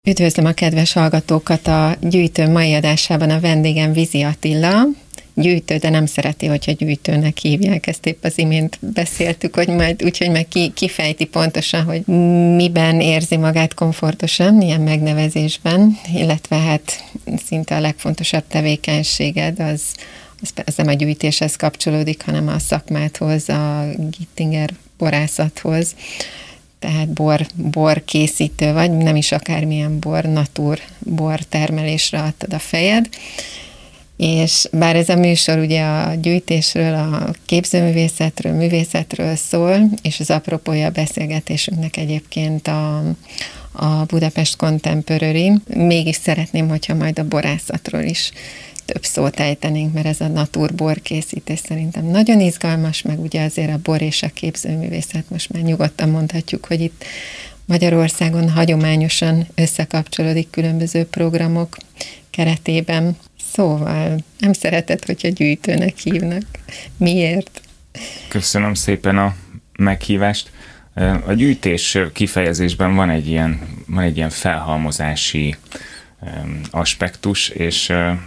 Üdvözlöm a kedves hallgatókat a Gyűjtő mai adásában. A vendégem Vizi Attila, gyűjtő, de nem szereti, hogyha gyűjtőnek hívják. Ezt épp az imént beszéltük, hogy majd úgyhogy meg kifejti pontosan, hogy miben érzi magát komfortosan, ilyen megnevezésben, illetve hát szinte a legfontosabb tevékenységed az nem a gyűjtéshez kapcsolódik, hanem a szakmádhoz, a Gittinger borászathoz. Tehát bor készítő vagy, nem is akármilyen natur bor termelésre adtad a fejed. És bár ez a műsor ugye a gyűjtésről, a képzőművészetről, művészetről szól, és az apropója a beszélgetésünknek egyébként a Budapest Contemporary, mégis szeretném, hogyha majd a borászatról is több szót ejtenénk, mert ez a naturbor készítés szerintem nagyon izgalmas, meg ugye azért a bor és a képzőművészet, most már nyugodtan mondhatjuk, hogy itt Magyarországon hagyományosan összekapcsolódik különböző programok keretében. Szóval nem szereted, hogyha gyűjtőnek hívnak. Miért? Köszönöm szépen a meghívást. A gyűjtés kifejezésben van egy ilyen felhalmozási aspektus, és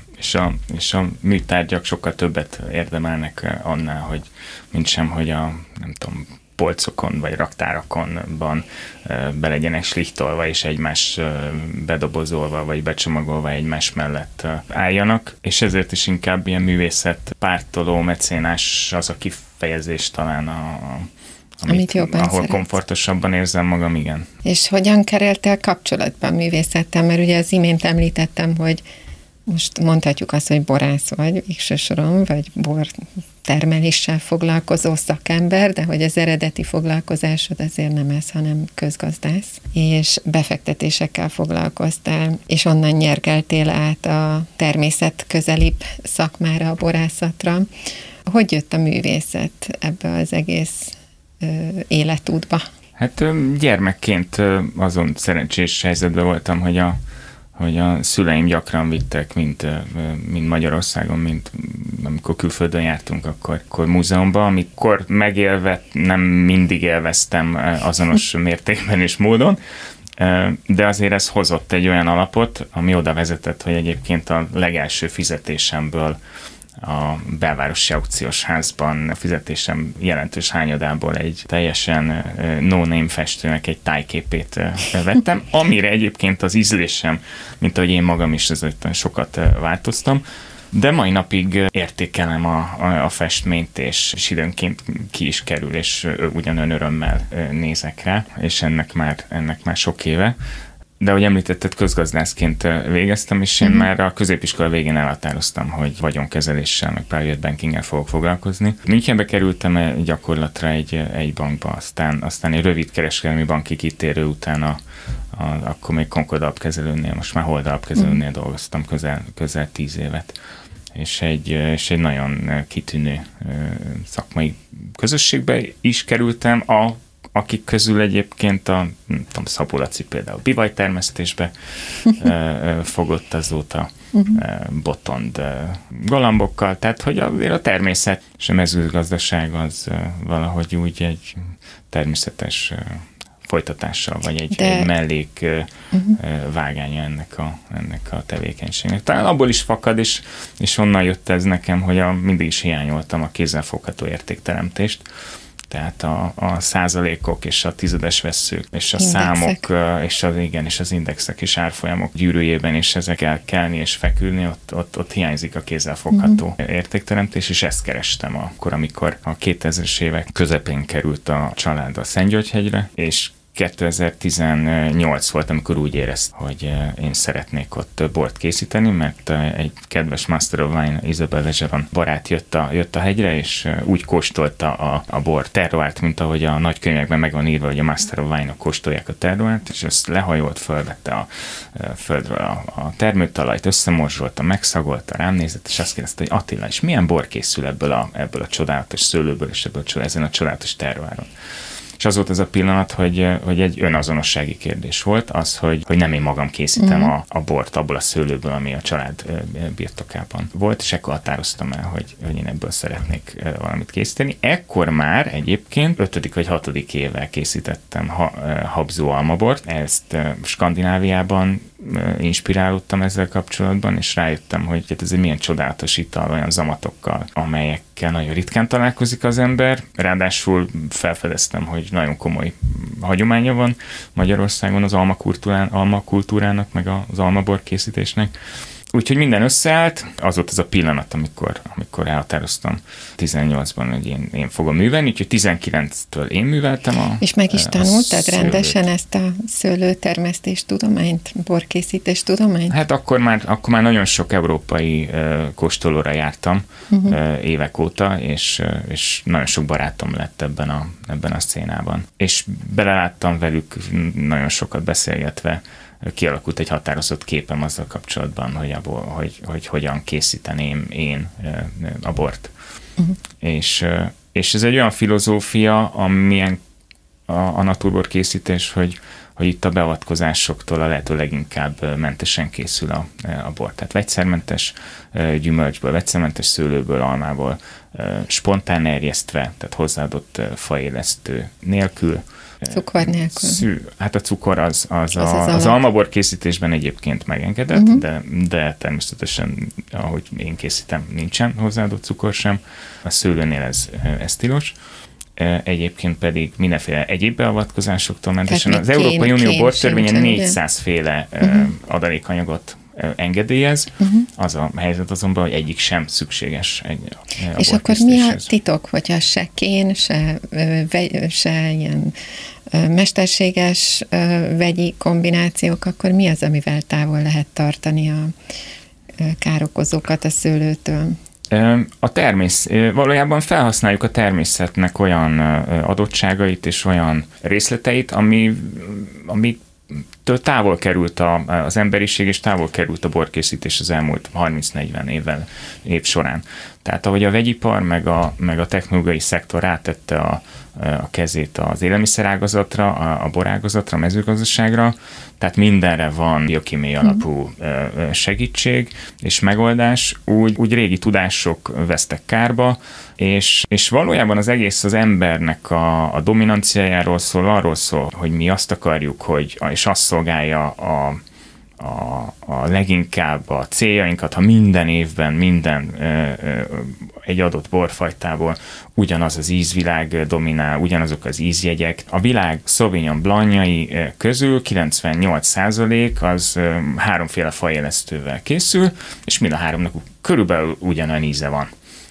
a műtárgyak sokkal többet érdemelnek annál, hogy nem tudom, polcokon vagy raktárakonban be legyenek slichtolva és egymás bedobozolva vagy becsomagolva egymás mellett álljanak, és ezért is inkább ilyen művészet pártoló, mecénás az a kifejezés talán, amit jobban ahol szeretsz. Komfortosabban érzem magam, igen. És hogyan kerültél kapcsolatban művészettel? Mert ugye az imént említettem, hogy most mondhatjuk azt, hogy borász vagy, végső soron, vagy bor termeléssel foglalkozó szakember, de hogy az eredeti foglalkozásod azért nem ez, hanem közgazdász, és befektetésekkel foglalkoztál, és onnan nyergeltél át a természet közelibb szakmára, a borászatra. Hogy jött a művészet ebbe az egész életútba? Hát gyermekként azon szerencsés helyzetben voltam, hogy a szüleim gyakran vittek, mint Magyarországon, mint amikor külföldön jártunk, akkor múzeumban, amikor megélve nem mindig élveztem azonos mértékben és módon, de azért ez hozott egy olyan alapot, ami oda vezetett, hogy egyébként a legelső fizetésemből a belvárosi aukciós házban a fizetésem jelentős hányadából egy teljesen no-name festőnek egy tájképét vettem, amire egyébként az ízlésem, mint ahogy én magam is ezért sokat változtam, de mai napig értékelem a festményt, és időnként ki is kerül, és ugyanolyan örömmel nézek rá, és ennek már sok éve. De ahogy említetted, közgazdászként végeztem, és én már a középiskola végén elhatároztam, hogy vagyonkezeléssel, meg private bankinggel fogok foglalkozni. Münchenbe kerültem gyakorlatra egy bankba, aztán egy rövid kereskedelmi banki kitérő után akkor még Concord alapkezelőnél, most már Hold alapkezelőnél dolgoztam közel 10 évet. És egy nagyon kitűnő szakmai közösségbe is kerültem, akik közül egyébként Szabó Laci például bivajtermesztésbe fogott azóta botond galambokkal, tehát hogy a természet és a mezőgazdaság az valahogy úgy egy természetes folytatással, vagy egy mellék vágánya ennek a tevékenységnek. Talán abból is fakad, és onnan jött ez nekem, hogy mindig is hiányoltam a kézzelfogható értékteremtést. Tehát a százalékok és a tizedes vesszők és a indexek. Számok és az indexek és árfolyamok gyűrűjében is ezek kell kelni és fekülni, ott hiányzik a kézzelfogható értékteremtés, és ezt kerestem akkor, amikor a 2000-es évek közepén került a család a Szentgyörgyhegyre, és 2018 volt, amikor úgy éreztem, hogy én szeretnék ott bort készíteni, mert egy kedves Master of Wine, Isabel Legeron barát jött a hegyre, és úgy kóstolta a bor terroárt, mint ahogy a nagykönyvekben meg van írva, hogy a Master of Wine-ok kóstolják a terroárt, és ezt lehajolt, fölvette a földről a termőtalajt, összemorzsolta, megszagolta, rám nézett, és azt kérdezte, hogy Attila, és milyen bor készül ebből a csodálatos szőlőből, és ezen a csodálatos terroáron. és az volt az a pillanat, hogy egy önazonossági kérdés volt, az, hogy nem én magam készítem a bort abból a szőlőből, ami a család birtokában volt, és ekkor határoztam el, hogy én ebből szeretnék valamit készíteni. Ekkor már egyébként 5. vagy 6. évvel készítettem habzó almabort, ezt Skandináviában inspirálódtam ezzel kapcsolatban, és rájöttem, hogy ez egy milyen csodálatos ital olyan zamatokkal, amelyekkel nagyon ritkán találkozik az ember. Ráadásul felfedeztem, hogy nagyon komoly hagyománya van Magyarországon az almakultúrának, meg az almabor készítésnek. Úgyhogy minden összeállt, az volt az a pillanat, amikor elhatároztam 18-ban, hogy én fogom művelni, úgyhogy 19-től én műveltem és meg is tanultad rendesen ezt a szőlőtermesztés tudományt, borkészítés tudományt? Hát akkor már nagyon sok európai kóstolóra jártam évek óta, és nagyon sok barátom lett ebben a szcénában. És beleláttam velük nagyon sokat beszélgetve, kialakult egy határozott képem azzal kapcsolatban, hogy hogyan készíteném én a bort. És ez egy olyan filozófia, amilyen a naturbor készítés, hogy itt a beavatkozásoktól a lehető leginkább mentesen készül a bor. Tehát vegyszermentes gyümölcsből, vegyszermentes szőlőből, almából, spontán erjesztve, tehát hozzáadott faélesztő nélkül. Cukor nélkül. Hát a cukor az almabor készítésben egyébként megengedett, de természetesen, ahogy én készítem, nincsen hozzáadott cukor sem. A szőlőnél ez tilos. Egyébként pedig mindenféle egyéb beavatkozásoktól mentesen. Az Európai Unió bortörvénye 400 féle adalékanyagot engedélyez. Az a helyzet azonban, hogy egyik sem szükséges egy és akkor mi a titok, hogyha se kén, se ilyen mesterséges vegyi kombinációk, akkor mi az, amivel távol lehet tartani a károkozókat a szőlőtől? Valójában felhasználjuk a természetnek olyan adottságait és olyan részleteit, ami távol került az emberiség, és távol került a borkészítés az elmúlt 30-40 év során. Tehát ahogy a vegyipar, meg a technológiai szektor rátette a kezét az élelmiszerágazatra, a borágazatra, a mezőgazdaságra, tehát mindenre van biokémiai alapú segítség és megoldás, úgy régi tudások vesztek kárba, és valójában az egész az embernek a dominanciájáról szól, arról szól, hogy mi azt akarjuk, és azt szolgálja a leginkább a céljainkat, ha minden évben egy adott borfajtából ugyanaz az ízvilág dominál, ugyanazok az ízjegyek. A világ Sauvignon Blancjai közül 98% az háromféle fajélesztővel készül, és mind a háromnak körülbelül ugyanolyan íze van.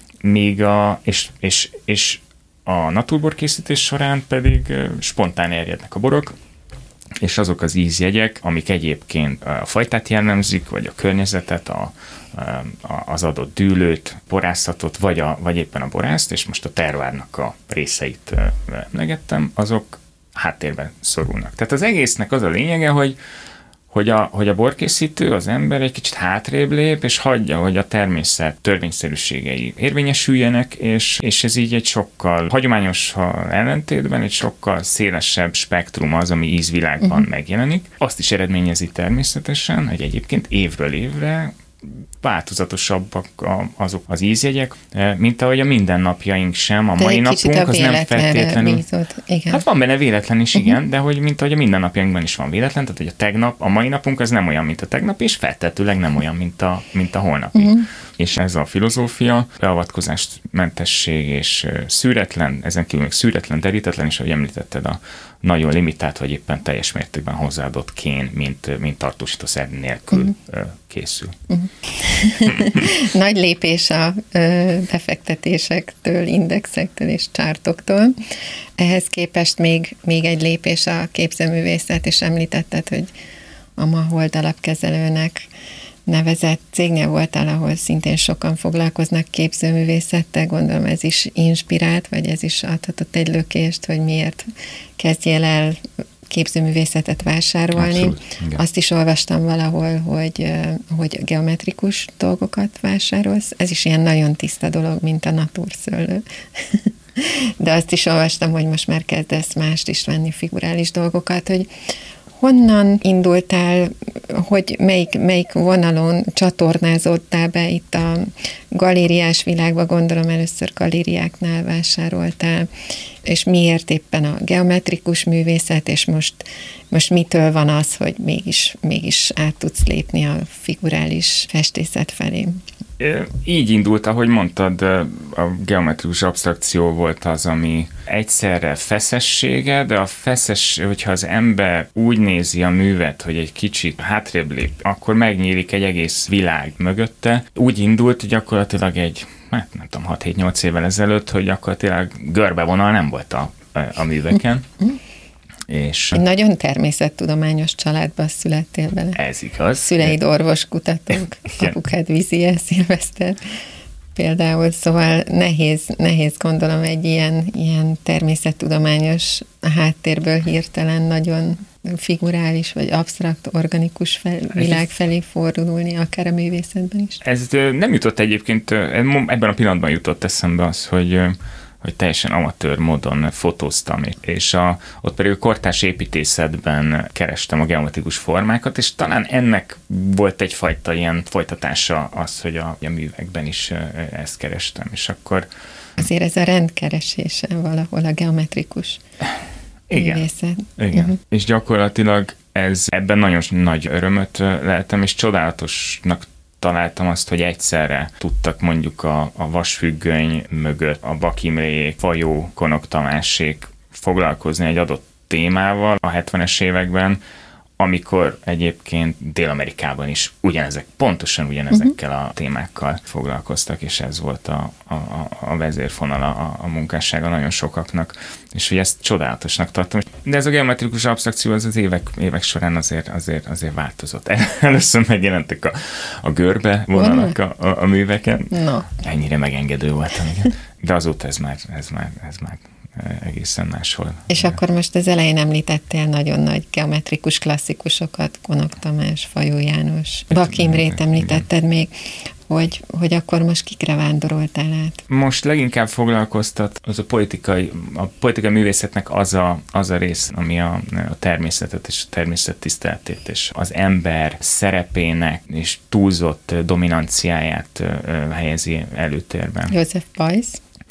És a naturbor készítés során pedig spontán erjednek a borok, és azok az ízjegyek, amik egyébként a fajtát jellemzik, vagy a környezetet, az adott dűlőt, borászatot, vagy éppen a borászt, és most a terroárnak a részeit emlegettem, azok háttérben szorulnak. Tehát az egésznek az a lényege, hogy a borkészítő, az ember egy kicsit hátrébb lép, és hagyja, hogy a természet törvényszerűségei érvényesüljenek, és ez így egy sokkal hagyományos ellentétben, egy sokkal szélesebb spektrum az, ami ízvilágban megjelenik. Azt is eredményezi természetesen, hogy egyébként évről évre változatosabbak azok az ízjegyek, mint ahogy a mindennapjaink sem, a mai napunk az nem feltétlenül. Hát van benne véletlen is, igen, de mint ahogy a mindennapjainkban is van véletlen, tehát hogy a mai napunk az nem olyan, mint a tegnap, és feltetőleg nem olyan, mint a holnapi. És ez a filozófia, beavatkozásmentesség és szűretlen, ezen kívül még szűretlen, derítetlen, és ahogy említetted, a nagyon limitált, vagy éppen teljes mértékben hozzáadott kén, mint tartósítószer nélkül készül. Nagy lépés a befektetésektől, indexektől és csártoktól. Ehhez képest még egy lépés a képzőművészet, és említetted, hogy a Mahold alapkezelőnek nevezett cégnél voltál, ahol szintén sokan foglalkoznak képzőművészettel, gondolom ez is inspirált, vagy ez is adhatott egy lökést, hogy miért kezdjél el képzőművészetet vásárolni. Abszolút, azt is olvastam valahol, hogy geometrikus dolgokat vásárolsz. Ez is ilyen nagyon tiszta dolog, mint a naturszőlő. De azt is olvastam, hogy most már kezdesz mást is venni, figurális dolgokat, hogy honnan indultál, hogy melyik vonalon csatornázódtál be itt a galériás világba, gondolom először galériáknál vásároltál, és miért éppen a geometrikus művészet, és most mitől van az, hogy mégis át tudsz lépni a figurális festészet felé? Így indult, ahogy mondtad, a geometrikus absztrakció volt az, ami egyszerre feszessége, de a feszes, hogyha az ember úgy nézi a művet, hogy egy kicsit hátrébb lép, akkor megnyílik egy egész világ mögötte. Úgy indult gyakorlatilag nem tudom, 6-7-8 évvel ezelőtt, hogy gyakorlatilag görbevonal nem volt a műveken. És egy nagyon természettudományos családban születtél bele. Ez igaz. Szüleid orvoskutatók, apukád Vizier Szilveszter például, szóval nehéz gondolom egy ilyen természettudományos háttérből hirtelen nagyon figurális vagy absztrakt, organikus világ felé fordulni, akár a művészetben is. Ez nem jutott egyébként, ebben a pillanatban jutott eszembe az, hogy teljesen amatőr módon fotóztam, és ott pedig a kortárs építészetben kerestem a geometrikus formákat, és talán ennek volt egyfajta ilyen folytatása az, hogy a művekben is ezt kerestem, és akkor... Azért ez a rendkeresése valahol a geometrikus művészet. Igen. És gyakorlatilag ebben nagyon nagy örömöt leltem, és csodálatosnak találtam azt, hogy egyszerre tudtak mondjuk a vasfüggöny mögött a Bak Imréjék, Fajó, Konok Tamásék foglalkozni egy adott témával a 70-es években, amikor egyébként Dél-Amerikában is pontosan ugyanezekkel a témákkal foglalkoztak, és ez volt a vezérfonala a munkássága nagyon sokaknak, és hogy ezt csodálatosnak tartom. De ez a geometrikus absztrakció az évek során azért változott. Először megjelentek a görbe vonalak a műveken. No. Ennyire megengedő voltam, igen. De azóta ez már egészen máshol. És akkor most az elején említettél nagyon nagy geometrikus klasszikusokat, Konok Tamás, Fajó János, Bak Imrét említetted még, hogy akkor most kikre vándoroltál át? Most leginkább foglalkoztat az a politikai művészetnek az a rész, ami a természetet és a természet tiszteletét és az ember szerepének és túlzott dominanciáját helyezi előtérben. József Bajsz.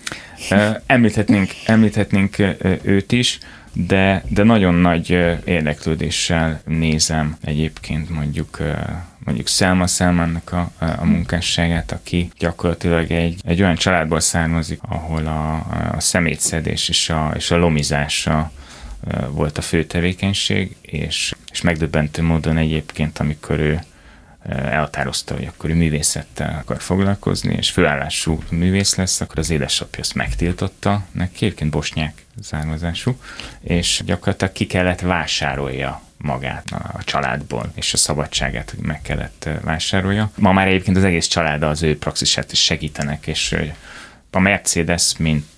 Említhetnénk őt is, de nagyon nagy érdeklődéssel nézem egyébként mondjuk Selma Selmannak a munkásságát, aki gyakorlatilag egy olyan családból származik, ahol a szemétszedés és a lomizása volt a fő tevékenység, és megdöbbentő módon egyébként, amikor ő elhatározta, hogy akkor ő művészettel akar foglalkozni, és főállású művész lesz, akkor az édesapja ezt megtiltotta, neki egyébként bosnyák származású, és gyakorlatilag ki kellett vásárolja magát a családból, és a szabadságát, hogy meg kellett vásárolja. Ma már egyébként az egész család az ő praxisát is segítenek, és a Mercedes, mint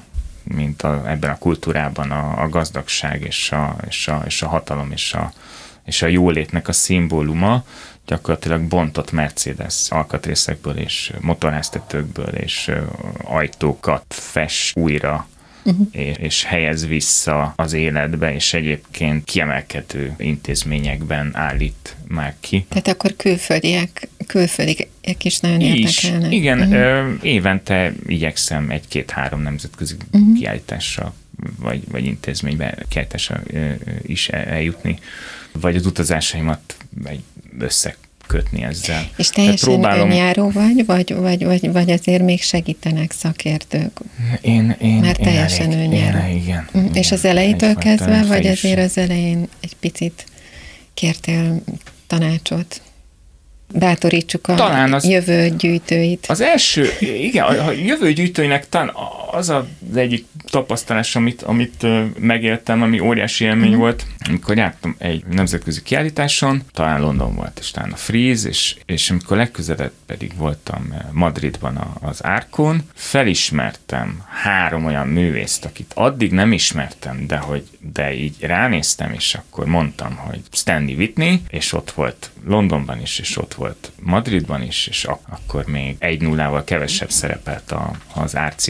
ebben a kultúrában a gazdagság és a hatalom és a jólétnek a szimbóluma, gyakorlatilag bontott Mercedes alkatrészekből és motorháztetőkből és ajtókat fest újra, és helyez vissza az életbe, és egyébként kiemelkedő intézményekben állít már ki. Tehát akkor külföldiek is nagyon érdekelnek. Igen, évente igyekszem 1-2-3 nemzetközi kiállításra vagy intézménybe kiállításra is eljutni, vagy vagy összekötni ezzel. És teljesen önjáró vagy azért még segítenek szakértők? Már teljesen önjáró. Igen. És az elejétől kezdve, vagy azért az elején egy picit kértél tanácsot? Bátorítsuk a jövő gyűjtőit. Az első, igen, a jövő gyűjtőinek talán az az egyik tapasztalás, amit megéltem, ami óriási élmény volt, amikor jártam egy nemzetközi kiállításon, talán London volt, és talán a Frieze, és amikor legközelebb pedig voltam Madridban az Árkon, felismertem 3 olyan művészt, akit addig nem ismertem, de így ránéztem, és akkor mondtam, hogy Stanley Whitney, és ott volt Londonban is, és ott volt Madridban is, és akkor még 1-0-val kevesebb szerepelt az árcéduláján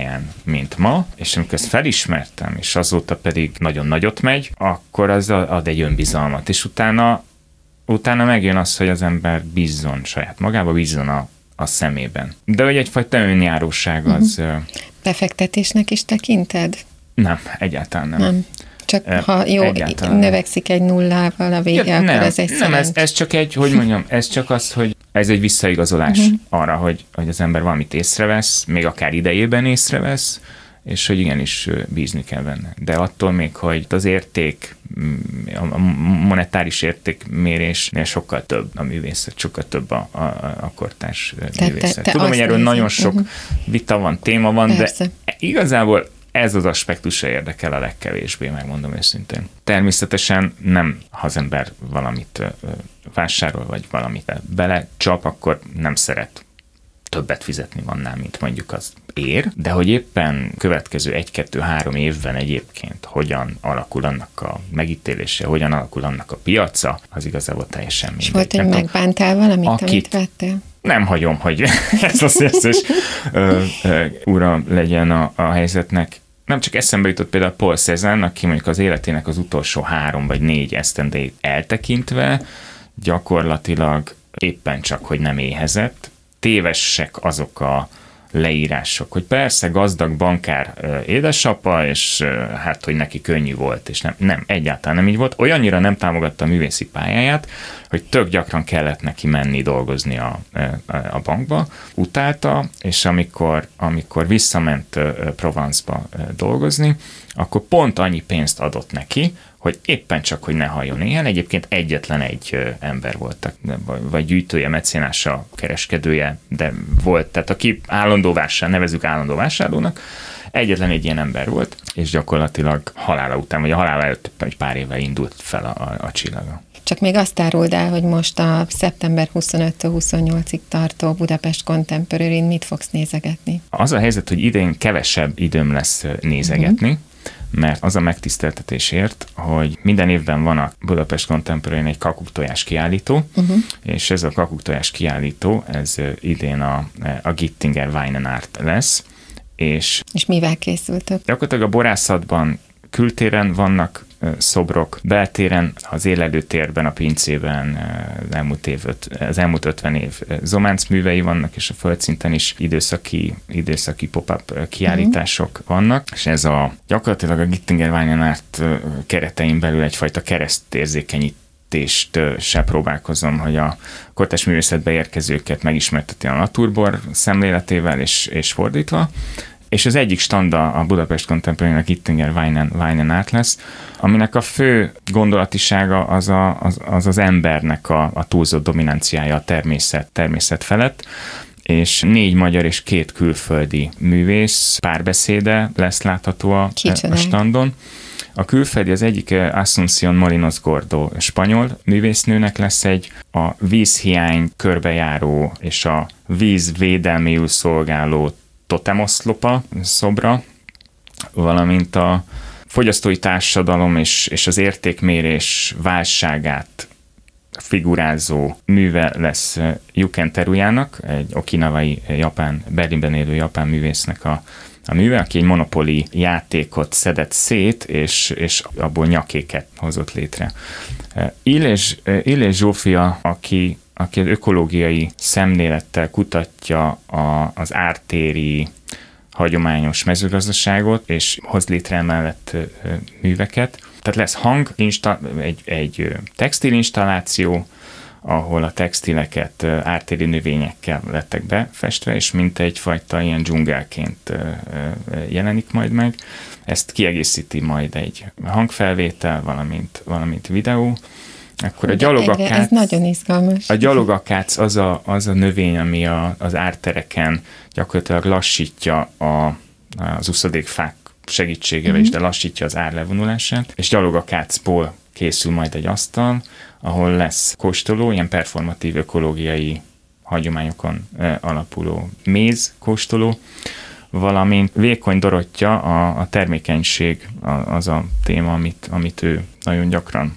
pályán, mint ma, és amikor ezt felismertem, és azóta pedig nagyon nagyot megy, akkor az ad egy önbizalmat, és utána megjön az, hogy az ember bízzon saját magába, bízzon a szemében. De hogy egyfajta önjáróság az... Befektetésnek is tekinted? Nem, egyáltalán nem. Csak ha jó, növekszik egy nullával a vége, akkor ez egy nem, ez csak egy, hogy mondjam, ez csak az, hogy ez egy visszaigazolás arra, hogy az ember valamit észrevesz, még akár idejében észrevesz, és hogy igenis bízni kell benne. De attól még, hogy az érték, a monetáris értékmérésnél sokkal több a művészet, sokkal több a kortárs művészet. Tudom, hogy erről nagyon sok vita van, téma van, persze. De igazából ez az aspektusa érdekel a legkevésbé, megmondom őszintén. Természetesen nem, ha az ember valamit vásárol, vagy valamit belecsap, akkor nem szeret többet fizetni annál, mint mondjuk az ér, de hogy éppen következő 1-2-3 évben egyébként hogyan alakul annak a megítélése, hogyan alakul annak a piaca, az igazából teljesen mindegy. És volt, hogy megbántál valamit, amit vettél? Nem hagyom, hogy ez az érzés ura legyen a helyzetnek. Nem csak eszembe jutott például Paul Cézanne, aki mondjuk az életének az utolsó 3 vagy 4 esztendejét eltekintve gyakorlatilag éppen csak, hogy nem éhezett. Tévesek azok a leírások, hogy persze gazdag bankár édesapa, és hát, hogy neki könnyű volt, és nem, egyáltalán nem így volt. Olyannyira nem támogatta a művészi pályáját, hogy tök gyakran kellett neki menni dolgozni a bankba. Utálta, és amikor visszament Provence-ba dolgozni, akkor pont annyi pénzt adott neki, hogy éppen csak, hogy ne halljon éhen. Egyébként egyetlen egy ember volt, vagy gyűjtője, mecénása, kereskedője, de volt, tehát aki nevezzük állandó vásárlónak, egyetlen egy ilyen ember volt, és gyakorlatilag halála után, vagy a halála előtt egy pár éve indult fel a csillaga. Csak még azt áruld el, hogy most a szeptember 25-28-ig tartó Budapest Contemporary-n mit fogsz nézegetni? Az a helyzet, hogy idén kevesebb időm lesz nézegetni, mert az a megtiszteltetésért, hogy minden évben van a Budapest Contemporary egy kakuktojás kiállító, és ez a kakuktojás kiállító, ez idén a Gittinger Wine and Art lesz. És mivel készültök? Gyakorlatilag a borászatban kültéren vannak szobrok, beltéren, az élelőtérben, a pincében az elmúlt 50 év Zománc művei vannak, és a földszinten is időszaki pop-up kiállítások vannak, és ez gyakorlatilag a Gittinger Wine and Art keretein belül egyfajta keresztérzékenyítést se próbálkozom, hogy a kortárs művészetbe érkezőket megismerteti a naturbor szemléletével, és fordítva. És az egyik standa a Budapest Contemporary-nek Gittinger Wine and Art lesz, aminek a fő gondolatisága az embernek a túlzott dominanciája a természet felett, és 4 magyar és 2 külföldi művész párbeszéde lesz látható a standon. A külföldi az egyik Asunción Molinos Gordo spanyol művésznőnek lesz a vízhiány körbejáró és a víz védelméül szolgáló totemoszlopa szobra, valamint a fogyasztói társadalom és az értékmérés válságát figurázó műve lesz Yuken Terujának, egy okinawai Berlinben élő japán művésznek a műve, aki egy monopoli játékot szedett szét, és abból nyakéket hozott létre. Illés Zsófia, aki az ökológiai szemlélettel kutatja az ártéri hagyományos mezőgazdaságot, és hoz létre emellett műveket. Tehát lesz egy textilinstalláció, ahol a textileket ártéri növényekkel lettek befestve, és mint egyfajta ilyen dzsungelként jelenik majd meg. Ezt kiegészíti majd egy hangfelvétel, valamint videó. Akkor a gyalogakác, ez nagyon izgalmas. A gyalogakác az a növény, ami az ártereken gyakorlatilag lassítja az uszadékfák segítségével is, de lassítja az ár levonulását, és gyalogakácból készül majd egy asztal, ahol lesz kóstoló, ilyen performatív ökológiai hagyományokon alapuló méz kóstoló, valamint Vékony Dorottya, a termékenység az a téma, amit ő nagyon gyakran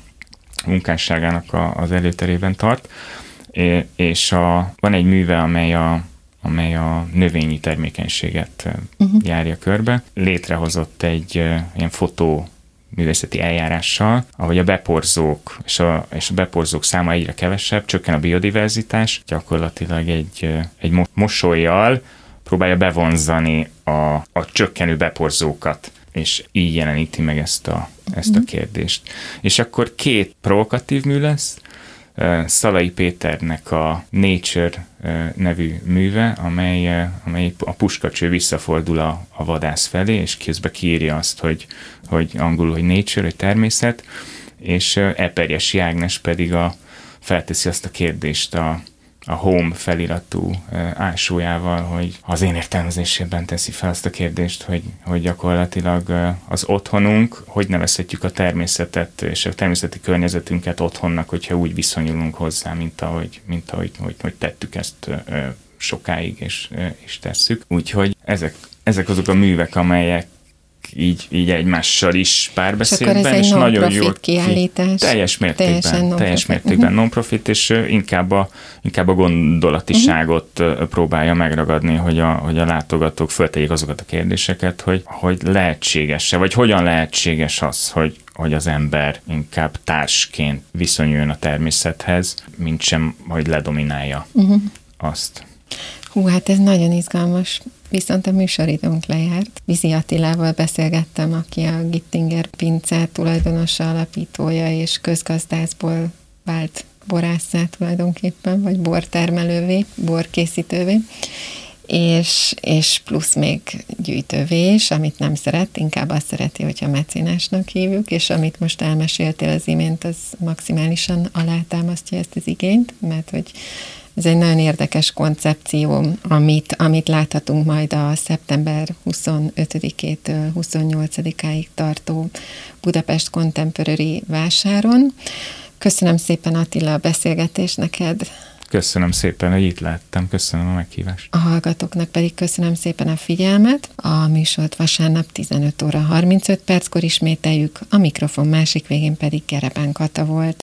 munkásságának az előterében tart, és van egy műve, amely a amely a növényi termékenységet járja körbe. Létrehozott egy ilyen fotóművészeti eljárással, ahogy a beporzók és a beporzók száma egyre kevesebb, csökken a biodiverzitás, gyakorlatilag egy mosollyal próbálja bevonzani a csökkenő beporzókat, és így jeleníti meg ezt a kérdést. És akkor 2 provokatív mű lesz, Szalai Péternek a Nature nevű műve, amely a puskacső visszafordul a vadász felé, és közben kiírja azt, hogy angolul, hogy nature, hogy természet, és Eperjesi Ágnes pedig felteszi azt a kérdést a Home feliratú ásójával, hogy az én értelmezésében teszi fel azt a kérdést, hogy gyakorlatilag az otthonunk, hogy nevezhetjük a természetet és a természeti környezetünket otthonnak, hogyha úgy viszonyulunk hozzá, mint ahogy tettük ezt sokáig, és tesszük. Úgyhogy ezek azok a művek, amelyek így egymással is párbeszédben, és nagyon jó kiállítás. Teljes mértékben non-profit, és inkább a gondolatiságot próbálja megragadni, hogy a látogatók föltegyék azokat a kérdéseket, hogy lehetséges-e, vagy hogyan lehetséges az, hogy az ember inkább társként viszonyuljon a természethez, mint sem, hogy ledominálja azt. Hát ez nagyon izgalmas. Viszont a műsoridőnk lejárt. Vizi Attilával beszélgettem, aki a Gittinger Pince tulajdonosa, alapítója, és közgazdászból vált borásszá tulajdonképpen, vagy bortermelővé, borkészítővé, és plusz még gyűjtővé is, amit nem szeret, inkább azt szereti, hogyha mecénásnak hívjuk, és amit most elmeséltél az imént, az maximálisan alátámasztja ezt az igényt, mert hogy ez egy nagyon érdekes koncepció, amit láthatunk majd a szeptember 25-től 28-áig tartó Budapest Contemporary vásáron. Köszönöm szépen, Attila, a beszélgetést neked. Köszönöm szépen, hogy itt lehettem. Köszönöm a meghívást. A hallgatóknak pedig köszönöm szépen a figyelmet. A műsort vasárnap 15 óra 35 perckor ismételjük, a mikrofon másik végén pedig Gereben Kata volt.